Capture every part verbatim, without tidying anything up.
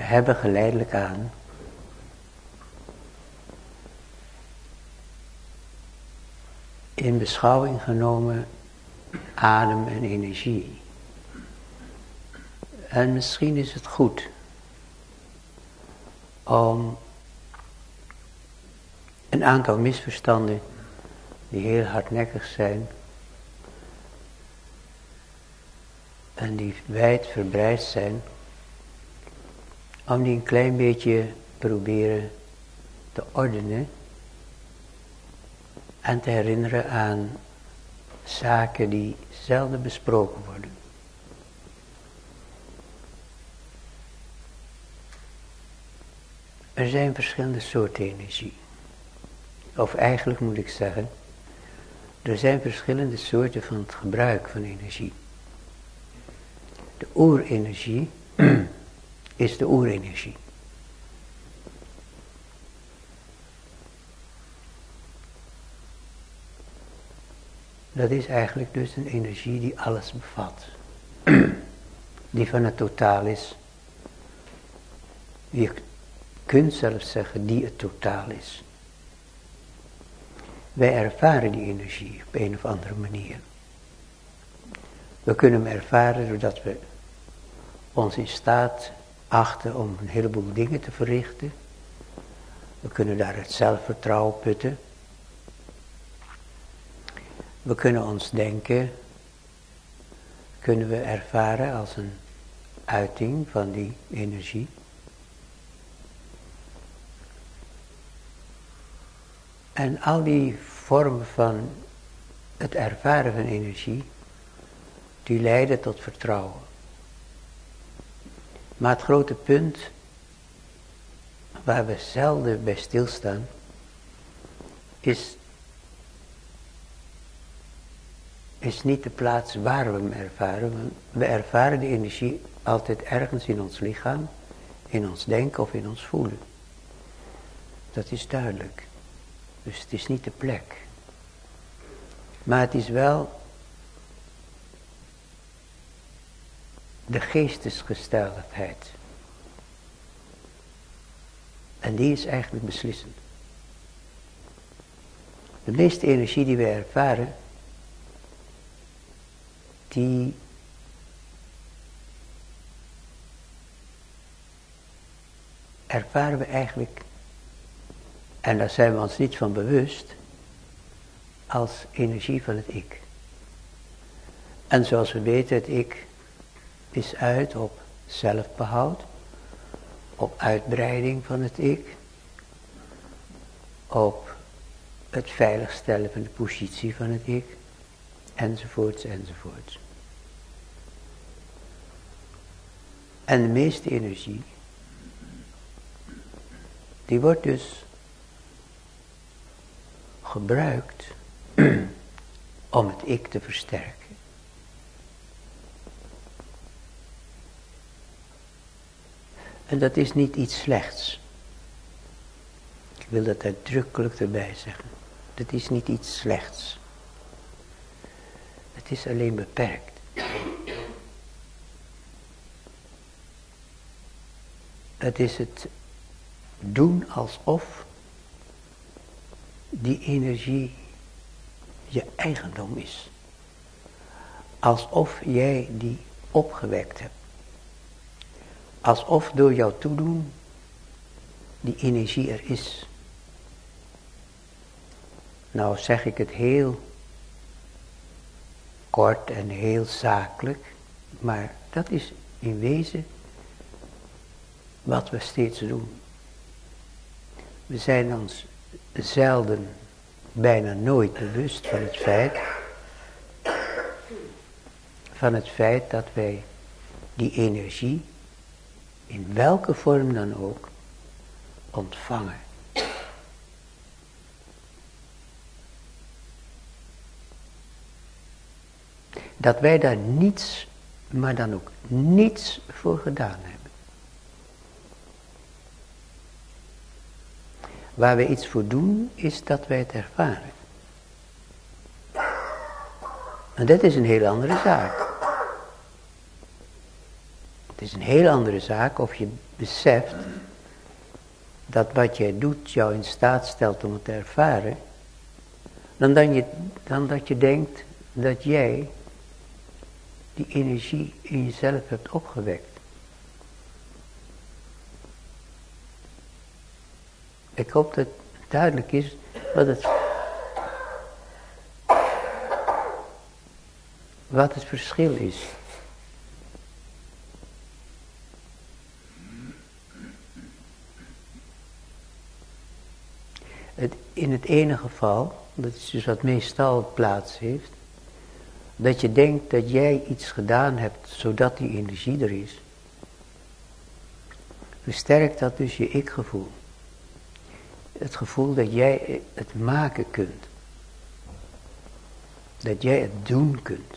hebben geleidelijk aan in beschouwing genomen adem en energie. En misschien is het goed om een aantal misverstanden die heel hardnekkig zijn en die wijd verbreid zijn, om die een klein beetje proberen te ordenen en te herinneren aan zaken die zelden besproken worden. Er zijn verschillende soorten energie. Of eigenlijk moet ik zeggen, er zijn verschillende soorten van het gebruik van energie. De oerenergie is de oerenergie. Dat is eigenlijk dus een energie die alles bevat. Die van het totaal is. Je kunt zelfs zeggen die het totaal is. Wij ervaren die energie op een of andere manier. We kunnen hem ervaren doordat we ons in staat achten om een heleboel dingen te verrichten. We kunnen daaruit zelfvertrouwen putten. We kunnen ons denken, kunnen we ervaren als een uiting van die energie. En al die vormen van het ervaren van energie, die leiden tot vertrouwen. Maar het grote punt, waar we zelden bij stilstaan, is, is niet de plaats waar we hem ervaren. Want we ervaren de energie altijd ergens in ons lichaam, in ons denken of in ons voelen. Dat is duidelijk. Dus het is niet de plek. Maar het is wel de geestesgesteldheid. En die is eigenlijk beslissend. De meeste energie die we ervaren, die ervaren we eigenlijk, en daar zijn we ons niet van bewust, als energie van het ik. En zoals we weten, het ik is uit op zelfbehoud, op uitbreiding van het ik, op het veiligstellen van de positie van het ik, enzovoorts, enzovoorts. En de meeste energie, die wordt dus gebruikt om het ik te versterken. En dat is niet iets slechts. Ik wil dat uitdrukkelijk erbij zeggen. Dat is niet iets slechts. Het is alleen beperkt. Het is het doen alsof die energie je eigendom is. Alsof jij die opgewekt hebt. Alsof door jouw toedoen die energie er is. Nou zeg ik het heel kort en heel zakelijk, maar dat is in wezen wat we steeds doen. We zijn ons zelden, bijna nooit bewust van het feit, van het feit dat wij die energie, in welke vorm dan ook, ontvangen. Dat wij daar niets, maar dan ook niets voor gedaan hebben. Waar we iets voor doen, is dat wij het ervaren. En dat is een heel andere zaak. Het is een heel andere zaak of je beseft dat wat jij doet jou in staat stelt om het te ervaren, dan, dan, je, dan dat je denkt dat jij die energie in jezelf hebt opgewekt. Ik hoop dat het duidelijk is wat het, wat het verschil is. Het, in het ene geval, dat is dus wat meestal plaats heeft, dat je denkt dat jij iets gedaan hebt zodat die energie er is, versterkt dat dus je ik-gevoel. Het gevoel dat jij het maken kunt. Dat jij het doen kunt.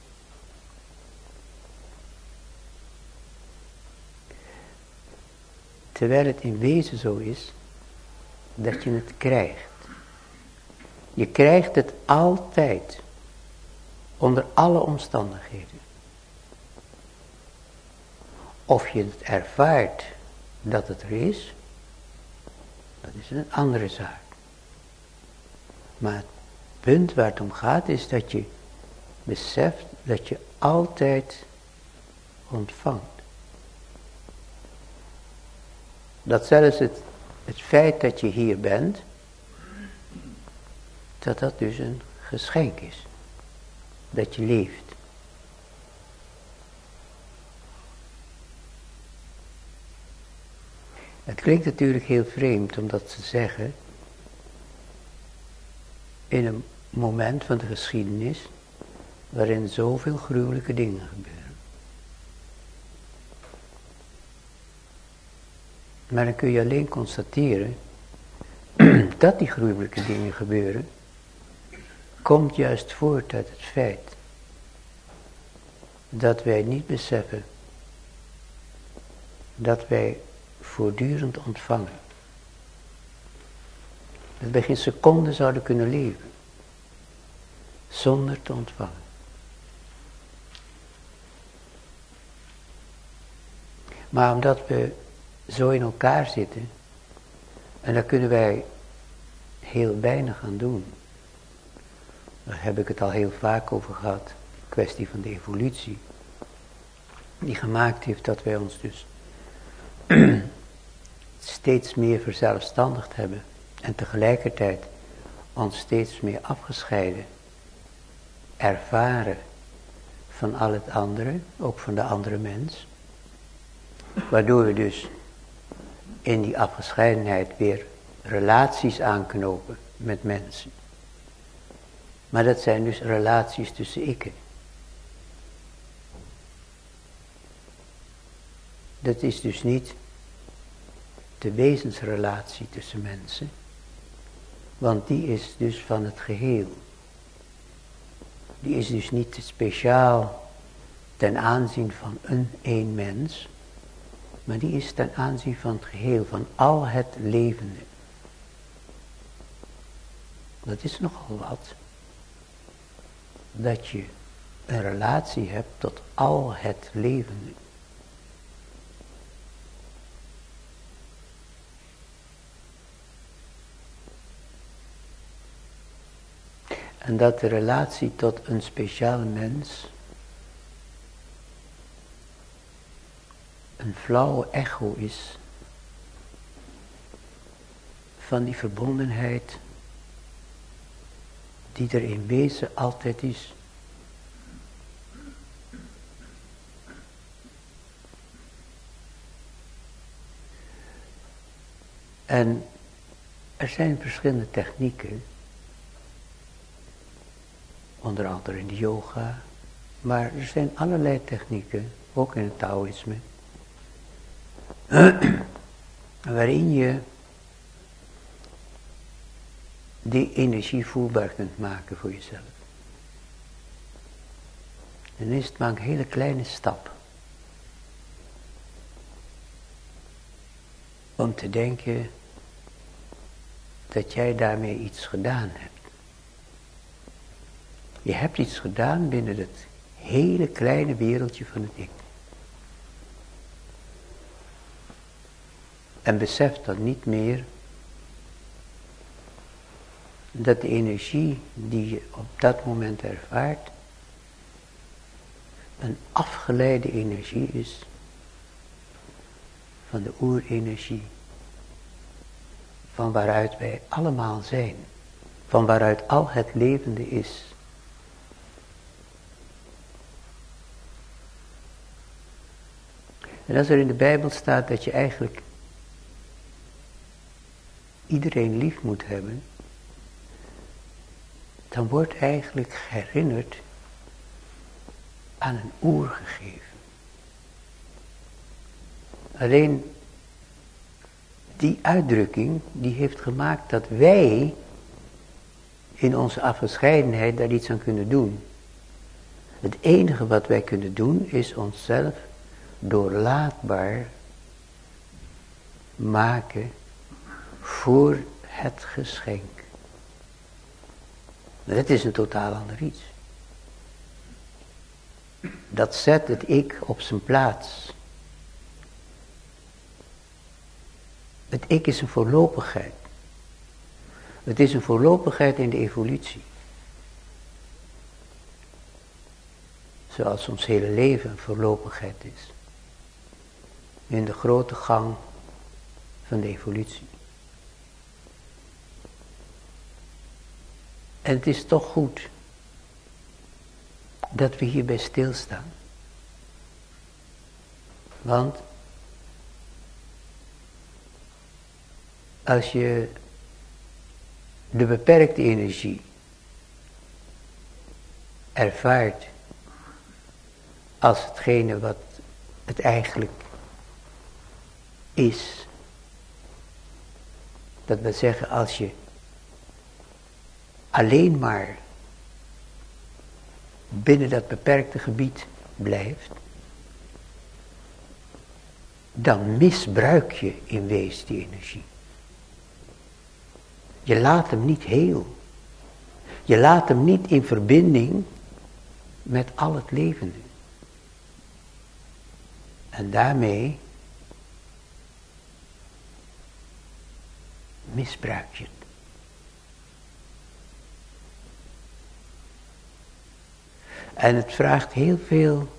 Terwijl het in wezen zo is dat je het krijgt. Je krijgt het altijd. Onder alle omstandigheden. Of je het ervaart dat het er is, dat is een andere zaak. Maar het punt waar het om gaat is dat je beseft dat je altijd ontvangt. Dat zelfs het, het feit dat je hier bent, dat dat dus een geschenk is. Dat je leeft. Het klinkt natuurlijk heel vreemd om dat te zeggen in een moment van de geschiedenis waarin zoveel gruwelijke dingen gebeuren. Maar dan kun je alleen constateren dat die gruwelijke dingen gebeuren, komt juist voort uit het feit dat wij niet beseffen dat wij voortdurend ontvangen. Dat wij geen seconde zouden kunnen leven zonder te ontvangen. Maar omdat we zo in elkaar zitten, en daar kunnen wij heel weinig aan doen. Daar heb ik het al heel vaak over gehad. De kwestie van de evolutie. Die gemaakt heeft dat wij ons dus steeds meer verzelfstandigd hebben. En tegelijkertijd ons steeds meer afgescheiden. Ervaren van al het andere. Ook van de andere mens. Waardoor we dus in die afgescheidenheid weer relaties aanknopen met mensen. Maar dat zijn dus relaties tussen ikken. Dat is dus niet de wezensrelatie tussen mensen. Want die is dus van het geheel. Die is dus niet speciaal ten aanzien van een één mens. Maar die is ten aanzien van het geheel, van al het levende. Dat is nogal wat. Dat je een relatie hebt tot al het levende. En dat de relatie tot een speciale mens een flauwe echo is van die verbondenheid die er in wezen altijd is. En er zijn verschillende technieken, onder andere in de yoga, maar er zijn allerlei technieken, ook in het Taoïsme, waarin je die energie voelbaar kunt maken voor jezelf. En dan is het maar een hele kleine stap. Om te denken dat jij daarmee iets gedaan hebt. Je hebt iets gedaan binnen het hele kleine wereldje van het ik. En beseft dan niet meer dat de energie die je op dat moment ervaart een afgeleide energie is van de oerenergie, van waaruit wij allemaal zijn, van waaruit al het levende is. En als er in de Bijbel staat dat je eigenlijk iedereen lief moet hebben, dan wordt eigenlijk herinnerd aan een oergegeven. Alleen die uitdrukking die heeft gemaakt dat wij in onze afgescheidenheid daar iets aan kunnen doen. Het enige wat wij kunnen doen is onszelf doorlaatbaar maken voor het geschenk. Dat is een totaal ander iets. Dat zet het ik op zijn plaats. Het ik is een voorlopigheid. Het is een voorlopigheid in de evolutie. Zoals ons hele leven een voorlopigheid is. In de grote gang van de evolutie. En het is toch goed dat we hierbij stilstaan. Want als je de beperkte energie ervaart als hetgene wat het eigenlijk is, dat wil zeggen als je alleen maar binnen dat beperkte gebied blijft, dan misbruik je in wezen die energie. Je laat hem niet heel. Je laat hem niet in verbinding met al het levende. En daarmee misbruik je het. En het vraagt heel veel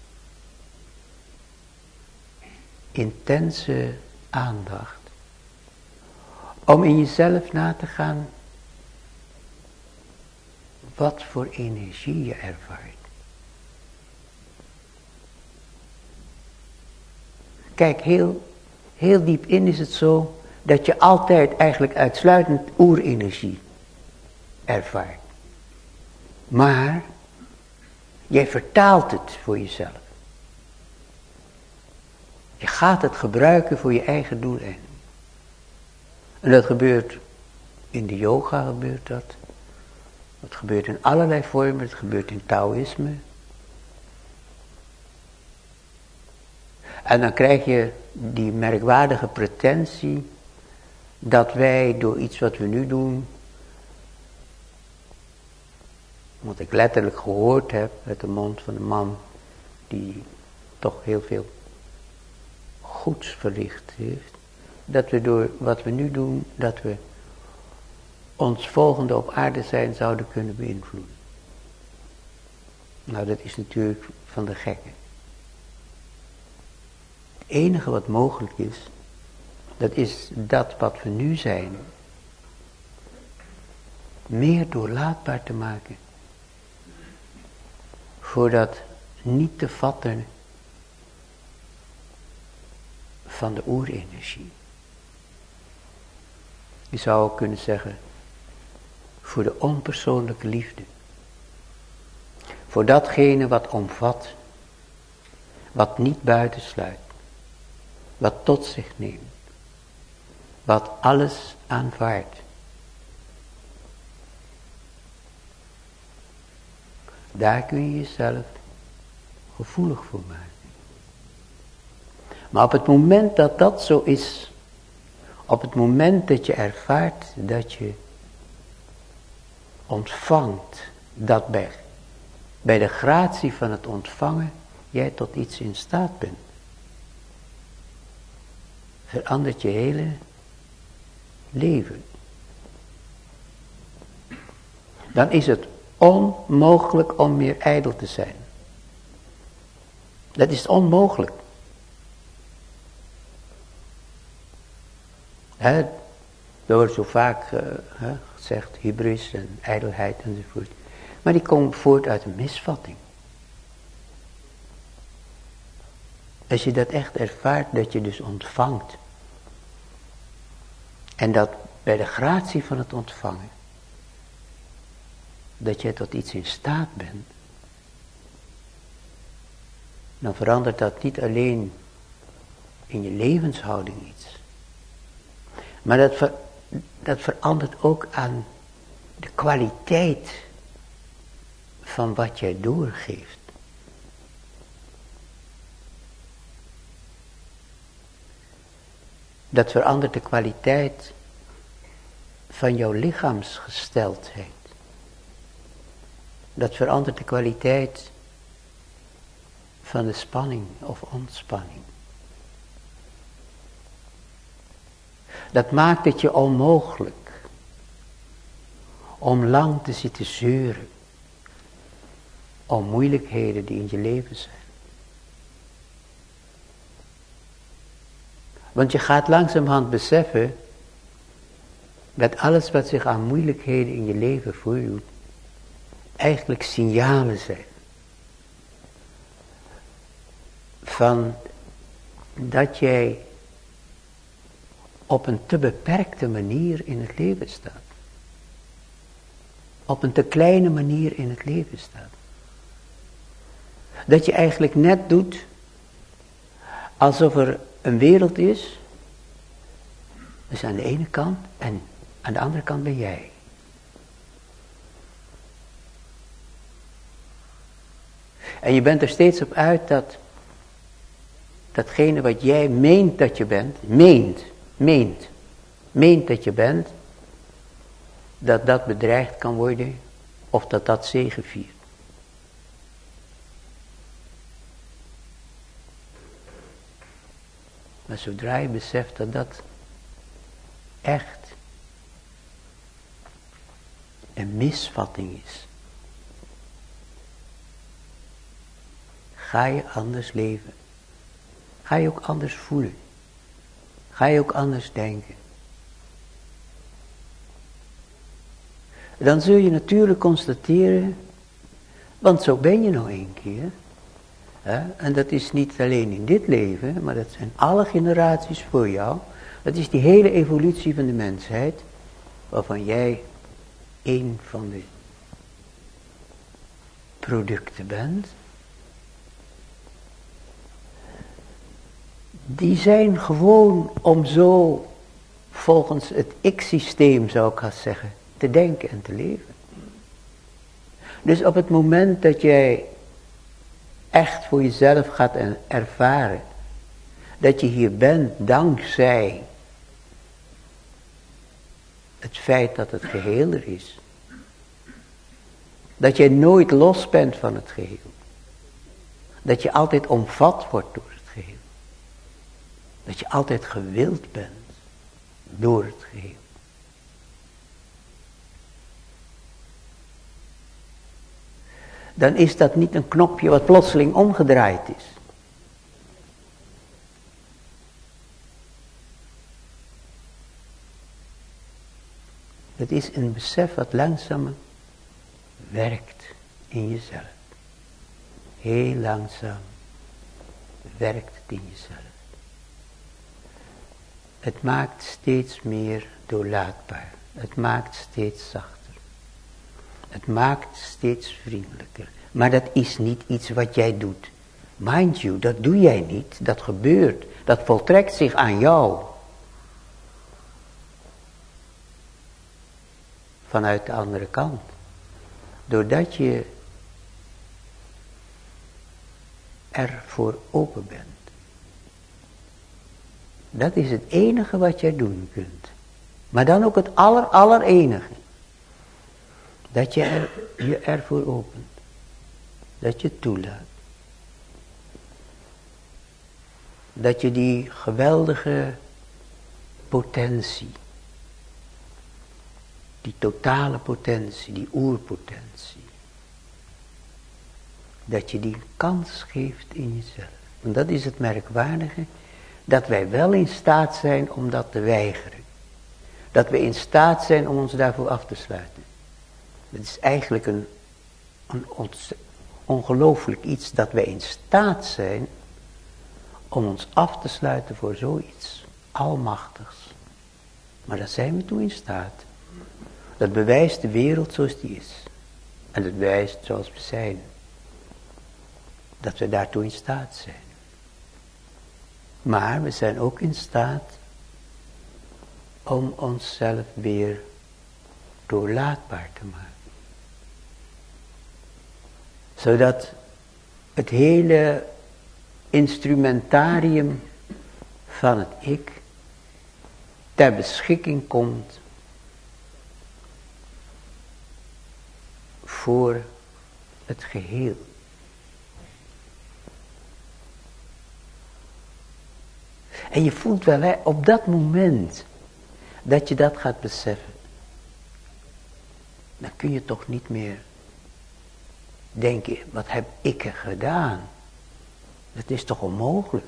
intense aandacht om in jezelf na te gaan wat voor energie je ervaart. Kijk, heel, heel diep in is het zo dat je altijd eigenlijk uitsluitend oerenergie ervaart. Maar jij vertaalt het voor jezelf. Je gaat het gebruiken voor je eigen doeleinden. En dat gebeurt in de yoga, gebeurt dat. Dat gebeurt in allerlei vormen, het gebeurt in Taoïsme. En dan krijg je die merkwaardige pretentie dat wij door iets wat we nu doen, wat ik letterlijk gehoord heb uit de mond van een man die toch heel veel goeds verricht heeft, dat we door wat we nu doen, dat we ons volgende op aarde zijn zouden kunnen beïnvloeden. Nou, dat is natuurlijk van de gekken. Het enige wat mogelijk is, dat is dat wat we nu zijn, meer doorlaatbaar te maken. Voor dat niet te vatten van de oerenergie. Je zou ook kunnen zeggen, voor de onpersoonlijke liefde. Voor datgene wat omvat, wat niet buitensluit, wat tot zich neemt, wat alles aanvaardt. Daar kun je jezelf gevoelig voor maken. Maar op het moment dat dat zo is, op het moment dat je ervaart dat je ontvangt, dat bij, bij de gratie van het ontvangen jij tot iets in staat bent. verandert je hele leven. Dan is het onmogelijk om meer ijdel te zijn. Dat is onmogelijk. Hè, er wordt zo vaak uh, hè, gezegd, hybris en ijdelheid enzovoort. Maar die komen voort uit een misvatting. Als je dat echt ervaart, dat je dus ontvangt. En dat bij de gratie van het ontvangen. Dat je tot iets in staat bent. Dan verandert dat niet alleen in je levenshouding iets. Maar dat, ver, dat verandert ook aan de kwaliteit van wat jij doorgeeft. Dat verandert de kwaliteit van jouw lichaamsgesteldheid. Dat verandert de kwaliteit van de spanning of ontspanning. Dat maakt het je onmogelijk om lang te zitten zeuren om moeilijkheden die in je leven zijn. Want je gaat langzamerhand beseffen dat alles wat zich aan moeilijkheden in je leven voordoet, eigenlijk signalen zijn. Van dat jij op een te beperkte manier in het leven staat. Op een te kleine manier in het leven staat. Dat je eigenlijk net doet alsof er een wereld is. Dus aan de ene kant en aan de andere kant ben jij. En je bent er steeds op uit dat datgene wat jij meent dat je bent, meent, meent, meent dat je bent, dat dat bedreigd kan worden of dat dat zegeviert. Maar zodra je beseft dat dat echt een misvatting is, ga je anders leven. Ga je ook anders voelen. Ga je ook anders denken. Dan zul je natuurlijk constateren, want zo ben je nou een keer. Hè? En dat is niet alleen in dit leven, maar dat zijn alle generaties voor jou. Dat is die hele evolutie van de mensheid, waarvan jij een van de producten bent. Die zijn gewoon om zo, volgens het ik-systeem zou ik gaan zeggen, te denken en te leven. Dus op het moment dat jij echt voor jezelf gaat ervaren, dat je hier bent dankzij het feit dat het geheel er is. Dat jij nooit los bent van het geheel. Dat je altijd omvat wordt door het geheel. Dat je altijd gewild bent door het geheel. Dan is dat niet een knopje wat plotseling omgedraaid is. Het is een besef wat langzaam werkt in jezelf. Heel langzaam werkt het in jezelf. Het maakt steeds meer doorlaatbaar. Het maakt steeds zachter. Het maakt steeds vriendelijker. Maar dat is niet iets wat jij doet. Mind you, dat doe jij niet. Dat gebeurt. Dat voltrekt zich aan jou. Vanuit de andere kant. Doordat je ervoor open bent. Dat is het enige wat jij doen kunt. Maar dan ook het aller, aller enige. Dat je er, je ervoor opent. Dat je toelaat. Dat je die geweldige potentie. Die totale potentie, die oerpotentie. Dat je die kans geeft in jezelf. En dat is het merkwaardige, dat wij wel in staat zijn om dat te weigeren. Dat we in staat zijn om ons daarvoor af te sluiten. Dat is eigenlijk een, een ongelooflijk iets, dat wij in staat zijn om ons af te sluiten voor zoiets almachtigs. Maar daar zijn we toe in staat. Dat bewijst de wereld zoals die is. En dat bewijst zoals we zijn. Dat we daartoe in staat zijn. Maar we zijn ook in staat om onszelf weer doorlaatbaar te maken. Zodat het hele instrumentarium van het ik ter beschikking komt voor het geheel. En je voelt wel, hè, op dat moment dat je dat gaat beseffen, dan kun je toch niet meer denken, wat heb ik er gedaan? Dat is toch onmogelijk?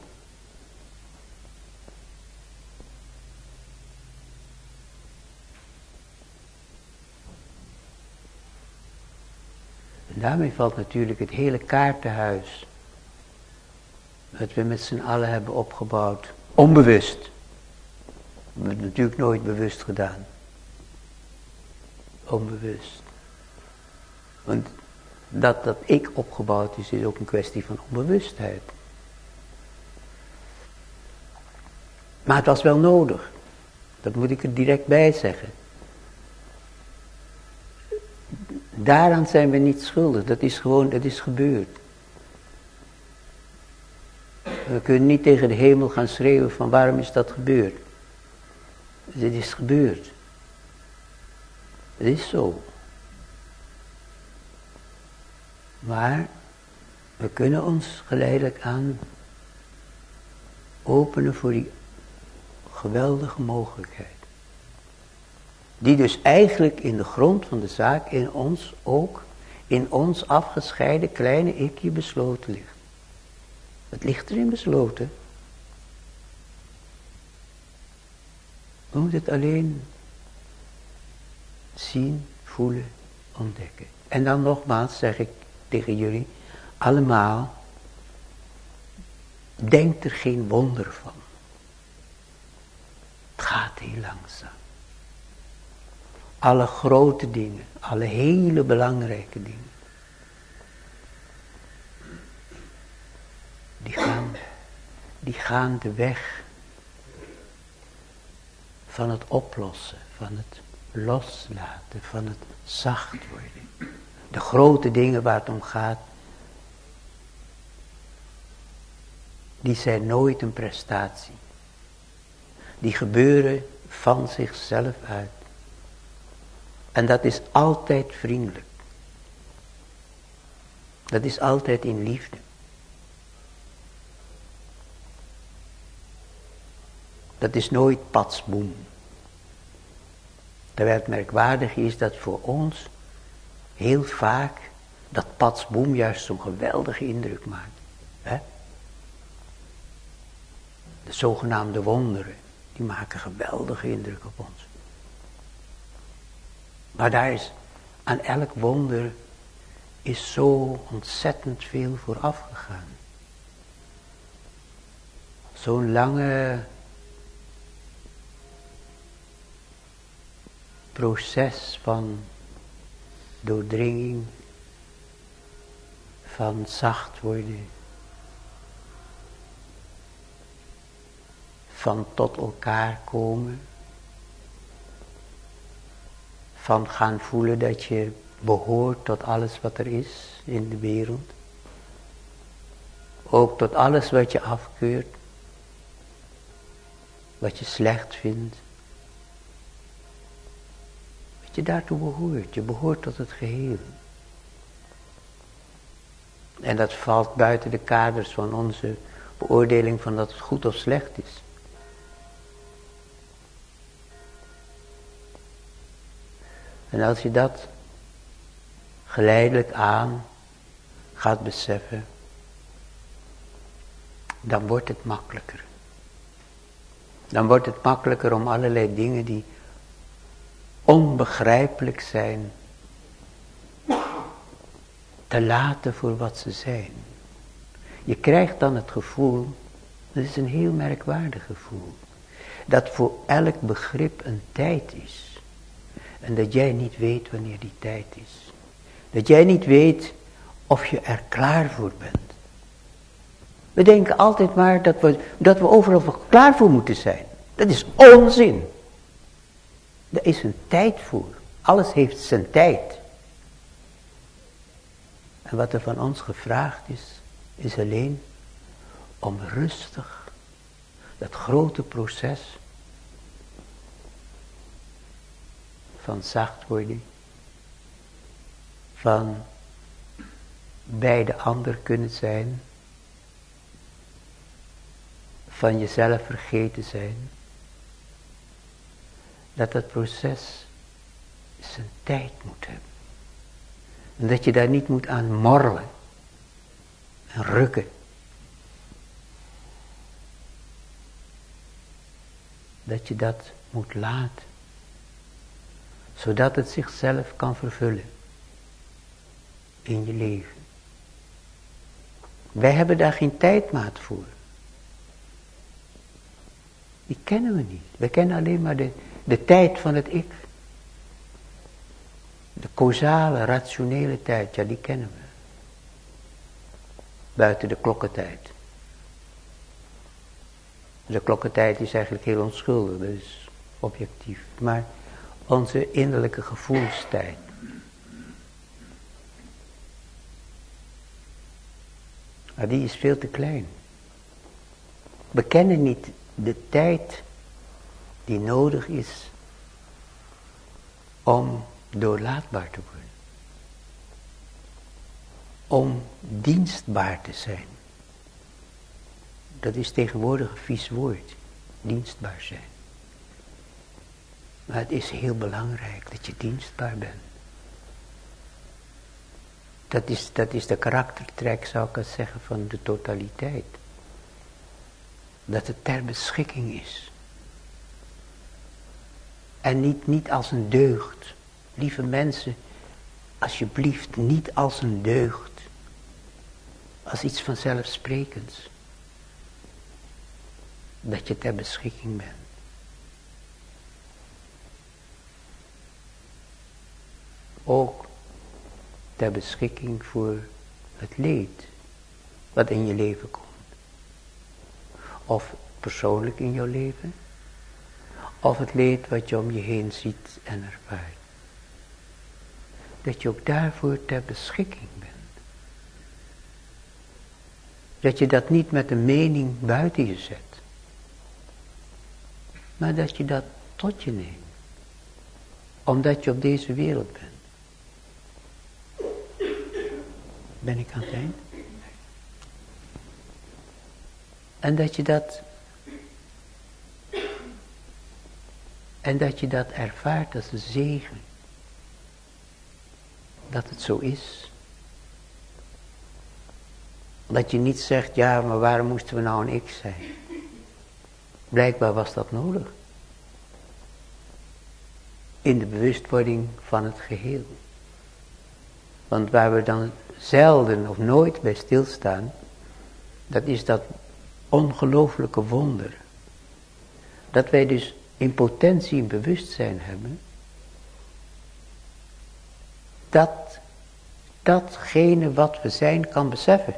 En daarmee valt natuurlijk het hele kaartenhuis, wat we met z'n allen hebben opgebouwd, onbewust. We hebben het natuurlijk nooit bewust gedaan. Onbewust. Want dat dat ik opgebouwd is, is ook een kwestie van onbewustheid. Maar het was wel nodig. Dat moet ik er direct bij zeggen. Daaraan zijn we niet schuldig. Dat is gewoon, dat is gebeurd. We kunnen niet tegen de hemel gaan schreeuwen van waarom is dat gebeurd. Dit is gebeurd. Het is zo. Maar we kunnen ons geleidelijk aan openen voor die geweldige mogelijkheid. Die dus eigenlijk in de grond van de zaak in ons ook, in ons afgescheiden kleine ikje besloten ligt. Het ligt erin besloten. We moeten het alleen zien, voelen, ontdekken. En dan nogmaals zeg ik tegen jullie allemaal, denk er geen wonder van. Het gaat heel langzaam. Alle grote dingen, alle hele belangrijke dingen, die gaan, die gaan de weg van het oplossen, van het loslaten, van het zacht worden. De grote dingen waar het om gaat, die zijn nooit een prestatie. Die gebeuren van zichzelf uit. En dat is altijd vriendelijk. Dat is altijd in liefde. Dat is nooit patsboem. Terwijl het merkwaardig is dat voor ons heel vaak dat patsboem juist zo'n geweldige indruk maakt. Hè? De zogenaamde wonderen, die maken geweldige indruk op ons. Maar daar is, aan elk wonder is zo ontzettend veel vooraf gegaan. Zo'n lange proces van doordringing, van zacht worden, van tot elkaar komen, van gaan voelen dat je behoort tot alles wat er is in de wereld, ook tot alles wat je afkeurt, wat je slecht vindt, dat je daartoe behoort. Je behoort tot het geheel. En dat valt buiten de kaders van onze beoordeling van dat het goed of slecht is. En als je dat geleidelijk aan gaat beseffen, dan wordt het makkelijker. Dan wordt het makkelijker om allerlei dingen die onbegrijpelijk zijn, te laten voor wat ze zijn. Je krijgt dan het gevoel, dat is een heel merkwaardig gevoel, dat voor elk begrip een tijd is. En dat jij niet weet wanneer die tijd is. Dat jij niet weet of je er klaar voor bent. We denken altijd maar dat we, dat we overal klaar voor moeten zijn. Dat is onzin. Er is een tijd voor. Alles heeft zijn tijd. En wat er van ons gevraagd is, is alleen om rustig dat grote proces van zachtwording, van bij de ander kunnen zijn, van jezelf vergeten zijn, dat dat proces zijn tijd moet hebben. En dat je daar niet moet aan morrelen en rukken. Dat je dat moet laten, zodat het zichzelf kan vervullen in je leven. Wij hebben daar geen tijdmaat voor. Die kennen we niet. We kennen alleen maar de, de tijd van het ik. De causale, rationele tijd, ja die kennen we. Buiten de klokkentijd. De klokkentijd is eigenlijk heel onschuldig, dat is objectief. Maar onze innerlijke gevoelstijd. Maar die is veel te klein. We kennen niet de tijd die nodig is om doorlaatbaar te worden. Om dienstbaar te zijn. Dat is tegenwoordig een vies woord. Dienstbaar zijn. Maar het is heel belangrijk dat je dienstbaar bent. Dat is, dat is de karaktertrek, zou ik het zeggen, van de totaliteit. Dat het ter beschikking is. En niet, niet als een deugd. Lieve mensen, alsjeblieft niet als een deugd. Als iets vanzelfsprekends. Dat je ter beschikking bent. Ook ter beschikking voor het leed wat in je leven komt. Of persoonlijk in jouw leven. Of het leed wat je om je heen ziet en ervaart. Dat je ook daarvoor ter beschikking bent. Dat je dat niet met een mening buiten je zet. Maar dat je dat tot je neemt. Omdat je op deze wereld bent. Ben ik aan het eind? En dat je dat... En dat je dat ervaart als een zegen. Dat het zo is. Dat je niet zegt, ja, maar waarom moesten we nou een ik zijn? Blijkbaar was dat nodig. In de bewustwording van het geheel. Want waar we dan zelden of nooit bij stilstaan, dat is dat ongelooflijke wonder. Dat wij dus in potentie een bewustzijn hebben, dat datgene wat we zijn kan beseffen.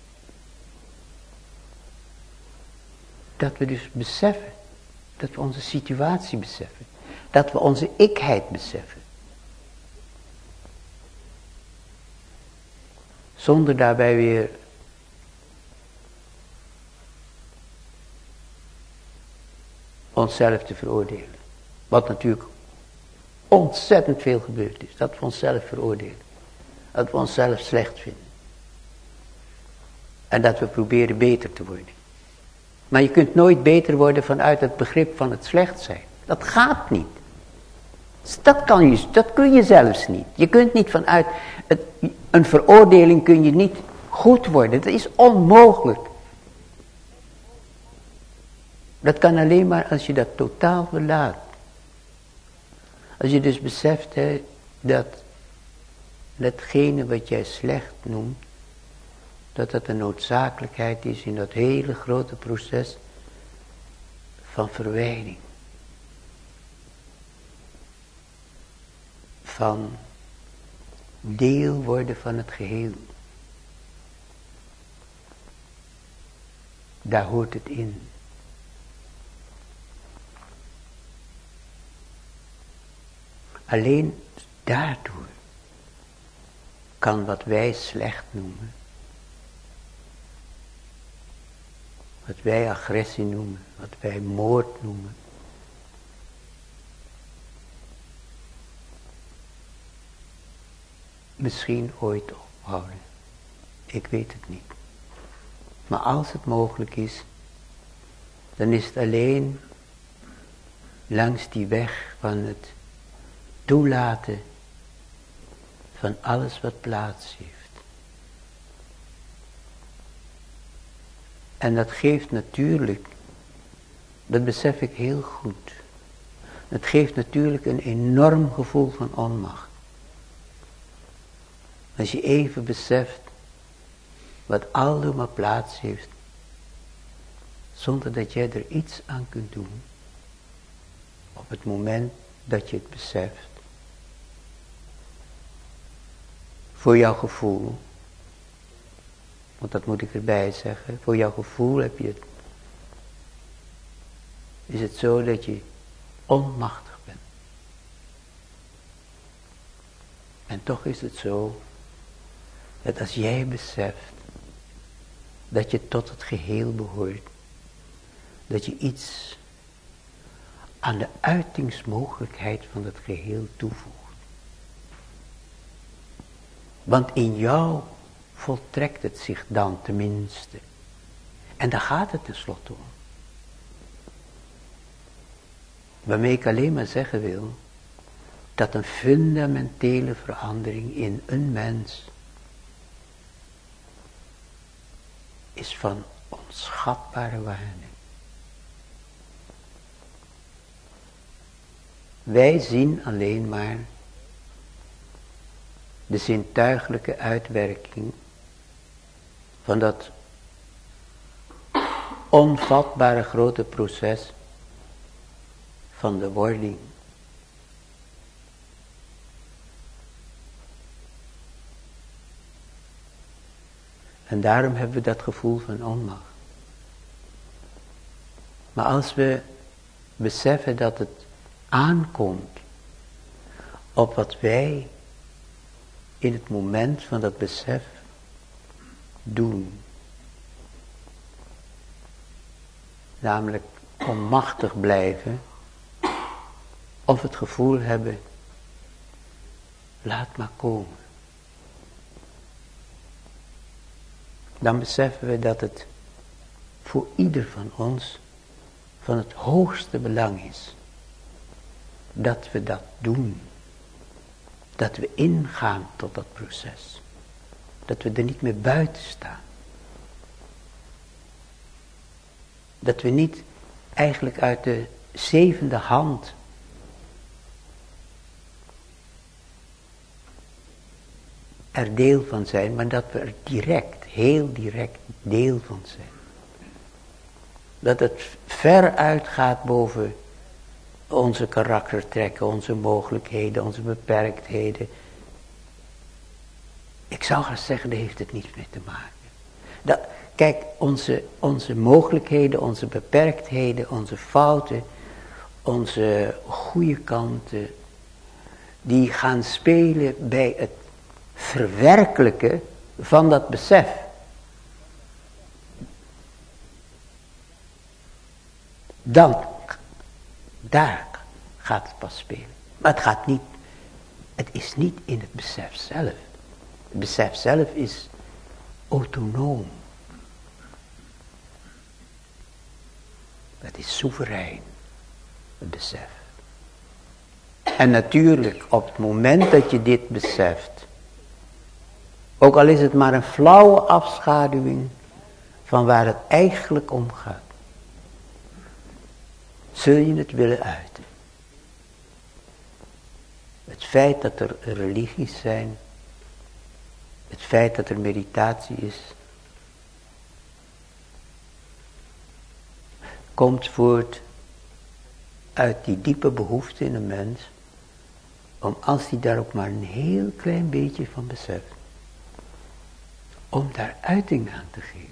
Dat we dus beseffen, dat we onze situatie beseffen, dat we onze ikheid beseffen. Zonder daarbij weer onszelf te veroordelen. Wat natuurlijk ontzettend veel gebeurd is. Dat we onszelf veroordelen. Dat we onszelf slecht vinden. En dat we proberen beter te worden. Maar je kunt nooit beter worden vanuit het begrip van het slecht zijn. Dat gaat niet. Dat kan je, dat kun je zelfs niet. Je kunt niet vanuit het, een veroordeling kun je niet goed worden. Dat is onmogelijk. Dat kan alleen maar als je dat totaal verlaat. Als je dus beseft hè, dat datgene wat jij slecht noemt, dat dat een noodzakelijkheid is in dat hele grote proces van verwijding. Van deel worden van het geheel. Daar hoort het in. Alleen daardoor kan wat wij slecht noemen, wat wij agressie noemen, wat wij moord noemen, misschien ooit ophouden. Ik weet het niet. Maar als het mogelijk is, dan is het alleen langs die weg van het toelaten van alles wat plaats heeft. En dat geeft natuurlijk, dat besef ik heel goed, het geeft natuurlijk een enorm gevoel van onmacht. Als je even beseft wat aldoor maar plaats heeft, zonder dat jij er iets aan kunt doen, op het moment dat je het beseft, voor jouw gevoel, want dat moet ik erbij zeggen, voor jouw gevoel heb je het, is het zo dat je onmachtig bent. En toch is het zo, dat als jij beseft, dat je tot het geheel behoort, dat je iets aan de uitingsmogelijkheid van het geheel toevoegt. Want in jou voltrekt het zich dan tenminste. En daar gaat het tenslotte om. Waarmee ik alleen maar zeggen wil, dat een fundamentele verandering in een mens is van onschatbare waarde. Wij zien alleen maar de zintuiglijke uitwerking van dat onvatbare grote proces van de wording. En daarom hebben we dat gevoel van onmacht. Maar als we beseffen dat het aankomt op wat wij in het moment van dat besef doen, namelijk onmachtig blijven, of het gevoel hebben, laat maar komen. Dan beseffen we dat het voor ieder van ons van het hoogste belang is. Dat we dat doen. Dat we ingaan tot dat proces. Dat we er niet meer buiten staan. Dat we niet eigenlijk uit de zevende hand er deel van zijn, maar dat we er direct, heel direct deel van zijn. Dat het ver uitgaat boven onze karaktertrekken, onze mogelijkheden, onze beperktheden. Ik zou gaan zeggen, daar heeft het niets mee te maken. Dat, kijk, onze, onze mogelijkheden, onze beperktheden, onze fouten, onze goede kanten, die gaan spelen bij het verwerkelijken van dat besef. Dan, daar gaat het pas spelen. Maar het gaat niet, het is niet in het besef zelf. Het besef zelf is autonoom. Het is soeverein, het besef. En natuurlijk, op het moment dat je dit beseft, ook al is het maar een flauwe afschaduwing van waar het eigenlijk om gaat, zul je het willen uiten. Het feit dat er religies zijn, het feit dat er meditatie is, komt voort uit die diepe behoefte in een mens, om als hij daar ook maar een heel klein beetje van beseft, om daar uiting aan te geven.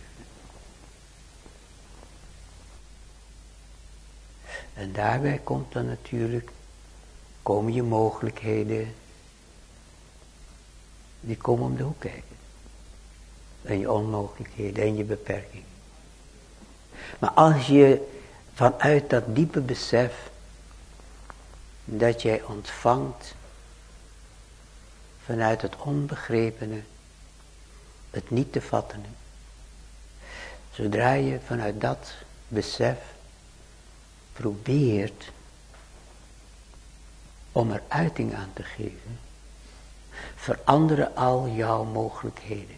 En daarbij komt dan natuurlijk, komen je mogelijkheden, die komen om de hoek kijken. En je onmogelijkheden en je beperkingen. Maar als je vanuit dat diepe besef, dat jij ontvangt, vanuit het onbegrepene, het niet te vattene. Zodra je vanuit dat besef probeert om er uiting aan te geven, veranderen al jouw mogelijkheden.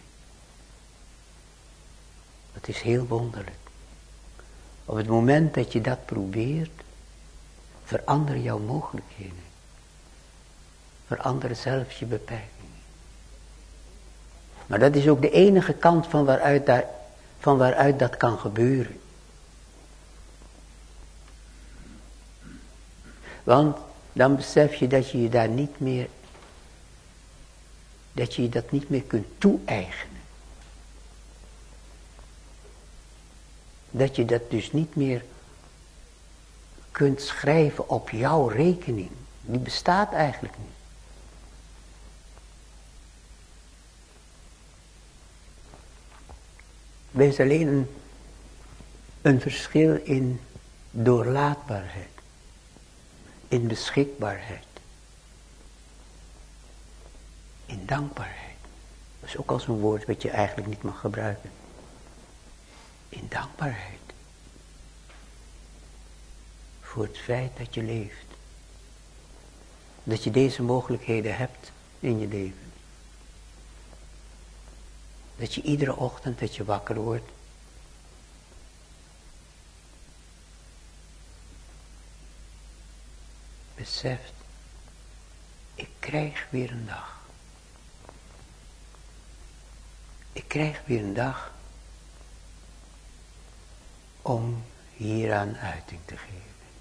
Dat is heel wonderlijk. Op het moment dat je dat probeert, veranderen jouw mogelijkheden. Veranderen zelfs je beperkingen. Maar dat is ook de enige kant van waaruit, daar, van waaruit dat kan gebeuren. Want dan besef je dat je je daar niet meer, dat je je dat niet meer kunt toe-eigenen. Dat je dat dus niet meer kunt schrijven op jouw rekening. Die bestaat eigenlijk niet. Er is alleen een, een verschil in doorlaatbaarheid. In beschikbaarheid. In dankbaarheid. Dat is ook al zo'n woord wat je eigenlijk niet mag gebruiken. In dankbaarheid. Voor het feit dat je leeft. Dat je deze mogelijkheden hebt in je leven. Dat je iedere ochtend dat je wakker wordt, beseft, ik krijg weer een dag. Ik krijg weer een dag om hieraan uiting te geven.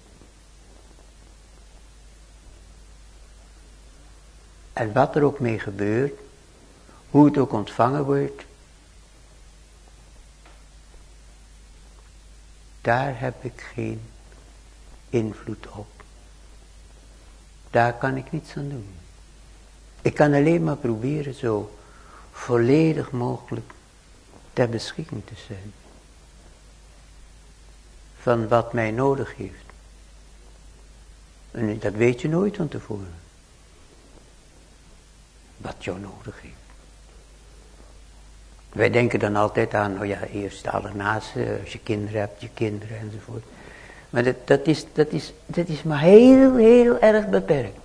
En wat er ook mee gebeurt, hoe het ook ontvangen wordt, daar heb ik geen invloed op. Daar kan ik niets aan doen. Ik kan alleen maar proberen zo volledig mogelijk ter beschikking te zijn. Van wat mij nodig heeft. En dat weet je nooit van tevoren. Wat jou nodig heeft. Wij denken dan altijd aan, nou ja, eerst de allernaaste, als je kinderen hebt, je kinderen enzovoort. Maar dat, dat, is, dat, is, dat is maar heel, heel erg beperkt.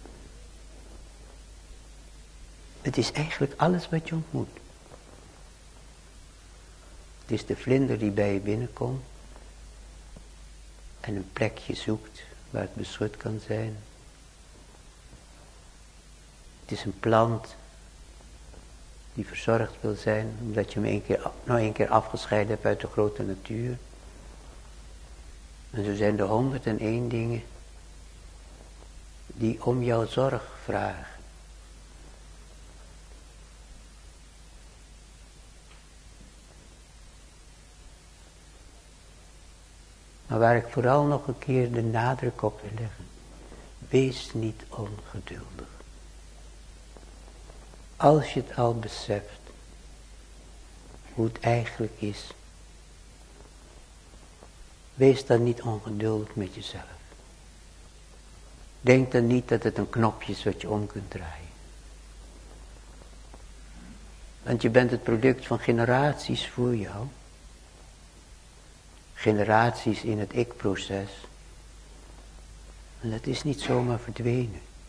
Het is eigenlijk alles wat je ontmoet. Het is de vlinder die bij je binnenkomt. En een plekje zoekt waar het beschut kan zijn. Het is een plant die verzorgd wil zijn, omdat je hem een keer, nog een keer afgescheiden hebt uit de grote natuur. En zo zijn er honderd en één dingen die om jouw zorg vragen. Maar waar ik vooral nog een keer de nadruk op wil leggen. Wees niet ongeduldig. Als je het al beseft. Hoe het eigenlijk is. Wees dan niet ongeduldig met jezelf. Denk dan niet dat het een knopje is wat je om kunt draaien. Want je bent het product van generaties voor jou. Generaties in het ik-proces. En dat is niet zomaar verdwenen.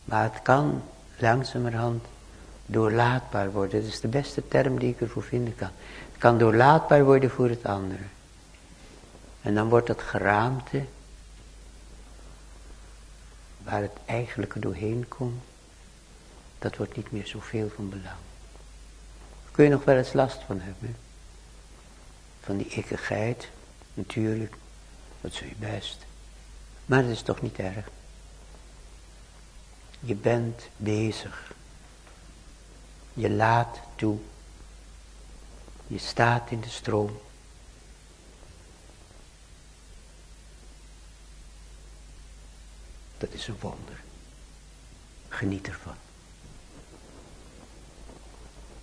Maar het kan langzamerhand doorlaatbaar worden. Dat is de beste term die ik ervoor vinden kan. Het kan doorlaatbaar worden voor het andere. En dan wordt dat geraamte, waar het eigenlijke doorheen komt, dat wordt niet meer zoveel van belang. Daar kun je nog wel eens last van hebben. Van die ikkigheid, natuurlijk, dat is je best. Maar dat is toch niet erg. Je bent bezig. Je laat toe. Je staat in de stroom. Dat is een wonder. Geniet ervan.